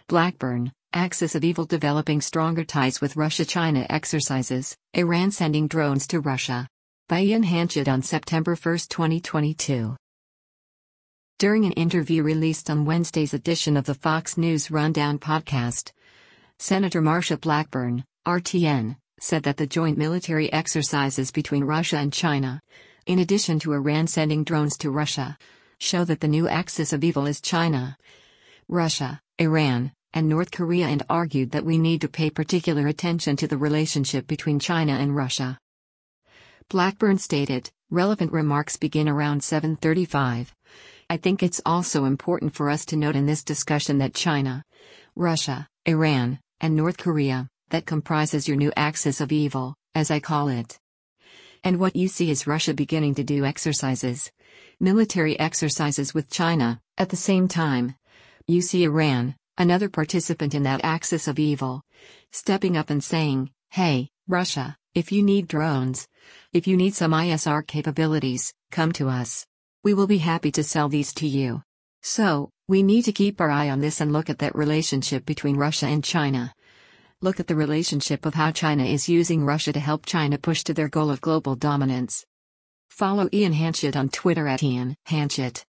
Blackburn, Axis of Evil developing stronger ties with Russia. China exercises, Iran sending drones to Russia. By Ian Hanchett on September 1, 2022. During an interview released on Wednesday's edition of the Fox News Rundown podcast, Senator Marsha Blackburn, RTN, said that the joint military exercises between Russia and China, in addition to Iran sending drones to Russia, show that the new axis of evil is China, Russia, Iran, and North Korea, and argued that we need to pay particular attention to the relationship between China and Russia. Blackburn stated, relevant remarks begin around 7:35. I think it's also important for us to note in this discussion that China, Russia, Iran, and North Korea, that comprises your new axis of evil, as I call it. And what you see is Russia beginning to do exercises, military exercises with China. At the same time, you see Iran, another participant in that axis of evil, stepping up and saying, hey, Russia, if you need drones, if you need some ISR capabilities, come to us. We will be happy to sell these to you. So, we need to keep our eye on this and look at that relationship between Russia and China. Look at the relationship of how China is using Russia to help China push to their goal of global dominance. Follow Ian Hanchett on Twitter at Ian Hanchett.